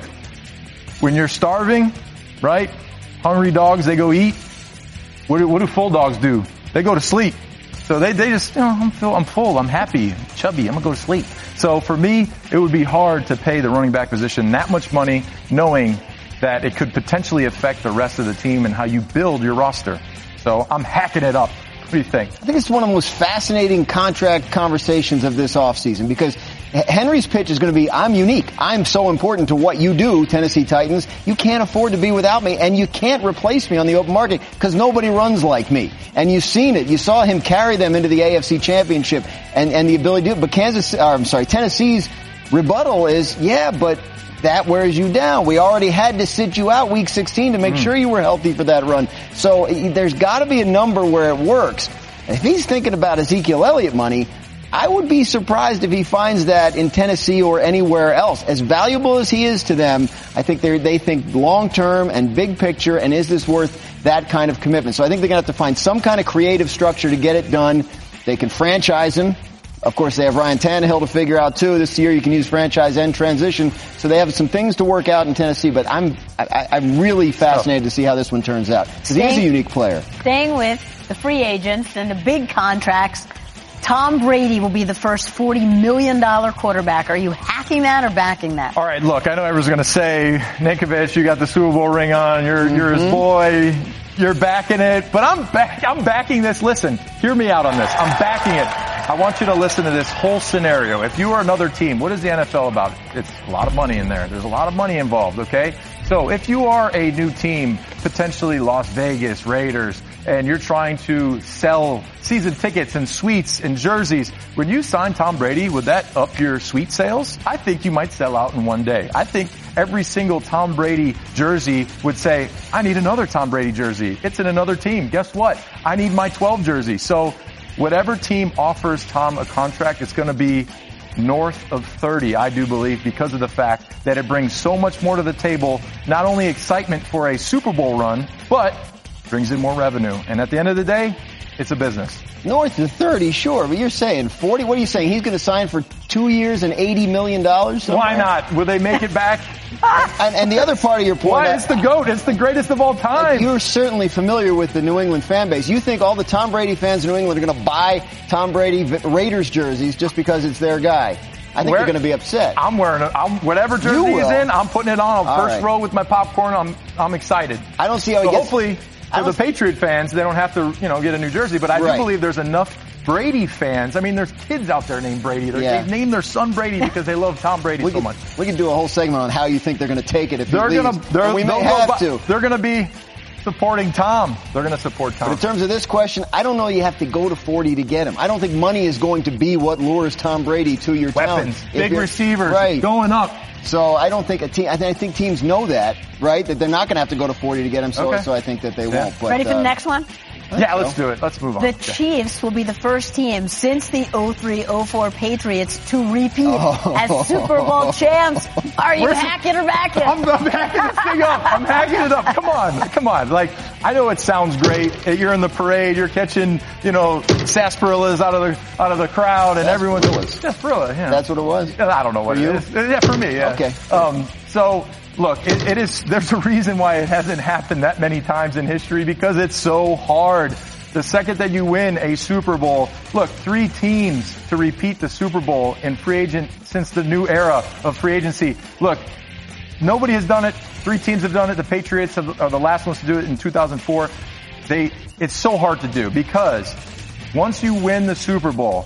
when you're starving, right? Hungry dogs, they go eat. What do, what do full dogs do? They go to sleep. So they, they just, you know, I'm full, I'm full, I'm happy, chubby, I'm gonna go to sleep. So for me, it would be hard to pay the running back position that much money, knowing that it could potentially affect the rest of the team and how you build your roster. So I'm hacking it up. What do you think? I think it's one of the most fascinating contract conversations of this offseason because Henry's pitch is going to be, I'm unique. I'm so important to what you do, Tennessee Titans. You can't afford to be without me, and you can't replace me on the open market because nobody runs like me. And you've seen it. You saw him carry them into the A F C Championship and, and the ability to do it. But Kansas, or I'm sorry, Tennessee's rebuttal is, yeah, but that wears you down. We already had to sit you out week sixteen to make mm. sure you were healthy for that run. So there's got to be a number where it works. If he's thinking about Ezekiel Elliott money, I would be surprised if he finds that in Tennessee or anywhere else. As valuable as he is to them, I think they they think long-term and big picture, and is this worth that kind of commitment? So I think they're going to have to find some kind of creative structure to get it done. They can franchise him. Of course, they have Ryan Tannehill to figure out, too. This year you can use franchise and transition. So they have some things to work out in Tennessee, but I'm I, I'm really fascinated oh. to see how this one turns out. Because he is a unique player. Staying with the free agents and the big contracts, Tom Brady will be the first forty million dollars quarterback. Are you hacking that or backing that? All right, look, I know everyone's going to say, Ninkovich, you got the Super Bowl ring on. You're, mm-hmm. you're his boy. You're backing it. But I'm back, I'm backing this. Listen, hear me out on this. I'm backing it. I want you to listen to this whole scenario. If you are another team, what is the N F L about? It's a lot of money in there. There's a lot of money involved, okay? So if you are a new team, potentially Las Vegas Raiders, and you're trying to sell season tickets and suites and jerseys, when you sign Tom Brady, would that up your suite sales? I think you might sell out in one day. I think every single Tom Brady jersey would say, I need another Tom Brady jersey. It's in another team. Guess what? I need my twelve jersey. So whatever team offers Tom a contract, it's going to be north of thirty, I do believe, because of the fact that it brings so much more to the table, not only excitement for a Super Bowl run, but brings in more revenue. And at the end of the day, it's a business. North of thirty, sure, but you're saying forty? What are you saying? He's going to sign for two years and eighty million dollars somewhere? Why not? Will they make it back? and, and the other part of your point... Why? It's the GOAT. It's the greatest of all time. You're certainly familiar with the New England fan base. You think all the Tom Brady fans in New England are going to buy Tom Brady Raiders jerseys just because it's their guy. I think Where, they're going to be upset. I'm wearing it. I'm, whatever jersey he's in, I'm putting it on. All First right. row with my popcorn. I'm I'm excited. I don't see how so he gets... Hopefully, for the Patriot fans, they don't have to, you know, get a new jersey. But I right. do believe there's enough Brady fans. I mean, there's kids out there named Brady. Yeah. They name their son Brady because they love Tom Brady we so could, much. We could do a whole segment on how you think they're going to take it if they're he leaves. Gonna, they're, we may have by, to. They're going to be supporting Tom. They're going to support Tom. But in terms of this question, I don't know you have to go to forty to get him. I don't think money is going to be what lures Tom Brady to your Weapons, town. big receivers, right. going up. So I don't think a team. I, th- I think teams know that, right? That they're not going to have to go to forty to get him. So, okay. so I think that they yeah. won't. But, Ready for uh, the next one? Yeah, let's do it. Let's move on. The yeah. Chiefs will be the first team since the oh three oh four Patriots to repeat oh. as Super Bowl champs. Are you Where's hacking or backing? I'm, I'm hacking this thing up. I'm hacking it up. Come on. Come on. Like, I know it sounds great. You're in the parade. You're catching, you know, sarsaparillas out of the out of the crowd, and That's everyone's what it was. Sarsaparilla. Yeah. That's what it was. I don't know what for it you? is. Yeah, for me. Yeah. Okay. Um. So. Look, it, it is, there's a reason why it hasn't happened that many times in history, because it's so hard. The second that you win a Super Bowl, look, three teams to repeat the Super Bowl in free agent since the new era of free agency. Look, nobody has done it. Three teams have done it. The Patriots are the last ones to do it in two thousand four. They, it's so hard to do because once you win the Super Bowl,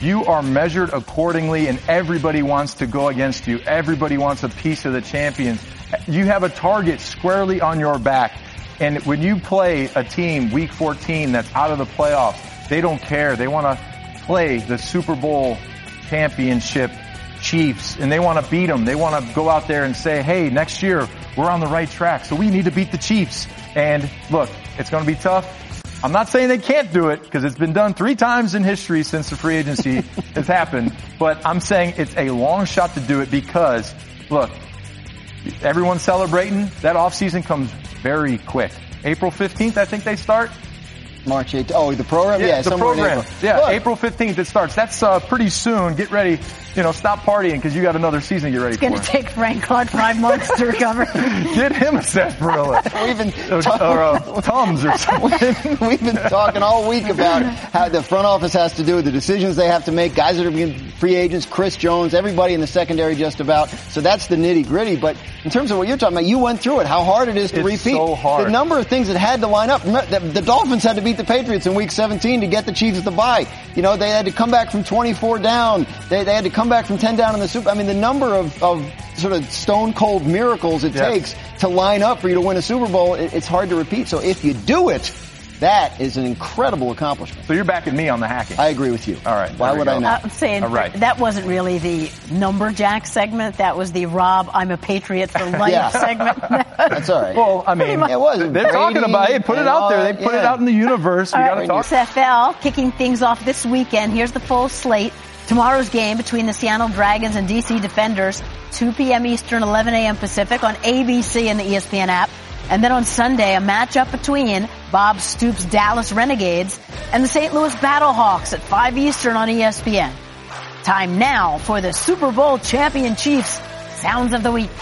you are measured accordingly, and everybody wants to go against you. Everybody wants a piece of the champion. You have a target squarely on your back. And when you play a team week fourteen that's out of the playoffs, they don't care. They want to play the Super Bowl championship Chiefs, and they want to beat them. They want to go out there and say, hey, next year we're on the right track, so we need to beat the Chiefs. And look, it's going to be tough. I'm not saying they can't do it, because it's been done three times in history since the free agency has happened, but I'm saying it's a long shot to do it because, look, everyone's celebrating. That offseason comes very quick. April fifteenth, I think they start. March eighteenth. Oh, the program? Yeah, yeah the somewhere program. in April. Yeah, Look. April fifteenth it starts. That's uh, pretty soon. Get ready. You know, stop partying because you got another season to get ready it's for. It's going to take Frank Clark five months to recover. Get him a sarsaparilla. We've been or, talking, or uh, Tums or something. We've been talking all week about how the front office has to do with the decisions they have to make. Guys that are being free agents, Chris Jones, everybody in the secondary just about. So that's the nitty gritty. But in terms of what you're talking about, you went through it. How hard it is to it's repeat. So hard. The number of things that had to line up. The, the Dolphins had to beat the Patriots in week seventeen to get the Chiefs at the bye. You know, they had to come back from twenty-four down. They, they had to come back from ten down in the Super. I mean, the number of, of sort of stone cold miracles it yes. takes to line up for you to win a Super Bowl, it, it's hard to repeat. So if you do it, that is an incredible accomplishment. So you're backing me on the hacking. I agree with you. All right. Why would go. I not? I'm saying All right. that wasn't really the Numberjack segment. That was the Rob, I'm a Patriot for life Yeah. segment. That's all right. Well, I mean, it was. they're Brady talking about it. Hey, put it out there. They put yeah. it out in the universe. We All got to right, talk. X F L kicking things off this weekend. Here's the full slate. Tomorrow's game between the Seattle Dragons and D C Defenders, two p.m. Eastern, eleven a.m. Pacific on A B C and the E S P N app. And then on Sunday, a matchup between Bob Stoops' Dallas Renegades and the Saint Louis Battlehawks at five Eastern on E S P N. Time now for the Super Bowl champion Chiefs Sounds of the Week.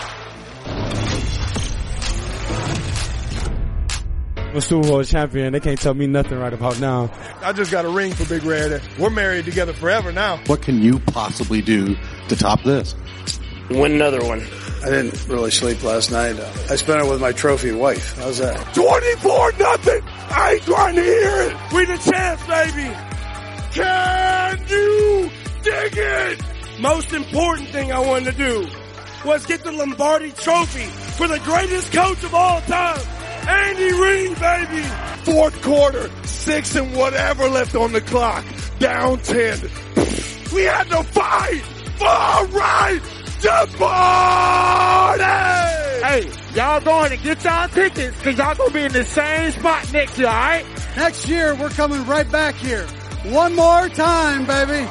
I'm Super Bowl champion. They can't tell me nothing right about now. I just got a ring for Big Red. We're married together forever now. What can you possibly do to top this? Win another one. I didn't really sleep last night. I spent it with my trophy wife. How's that? twenty-four nothing. I ain't trying to hear it. We the champs, baby. Can you dig it? Most important thing I wanted to do was get the Lombardi trophy for the greatest coach of all time, Andy Reid, baby. Fourth quarter, six and whatever left on the clock, down ten. We had to fight for right to party. Hey, y'all going to get y'all tickets because y'all going to be in the same spot next year, all right? Next year, we're coming right back here. One more time, baby.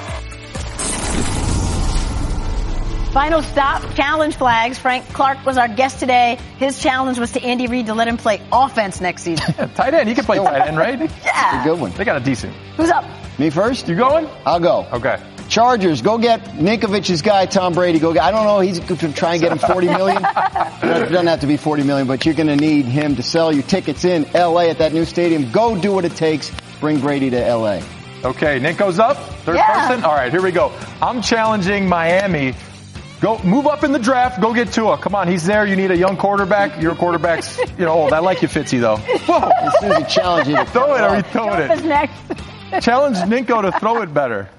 Final stop, challenge flags. Frank Clark was our guest today. His challenge was to Andy Reid to let him play offense next season. Yeah, tight end. He can play tight end, right? Yeah. A good one. They got a decent. Who's up? Me first? You going? I'll go. Okay. Chargers, go get Ninkovic's guy, Tom Brady. Go get, I don't know, he's going to try and get him forty million dollars. It doesn't have to be forty million dollars, but you're going to need him to sell your tickets in L A at that new stadium. Go do what it takes. Bring Brady to L A. Okay, Nick goes up. Third Yeah. person. All right, here we go. I'm challenging Miami. Go move up in the draft. Go get Tua. Come on, he's there. You need a young quarterback. Your quarterback's, you know, old. I like you, Fitzy, though. Whoa. As soon as you challenge you to Throw it. Are you throwing Who's it? next? Challenge Ninko to throw it better.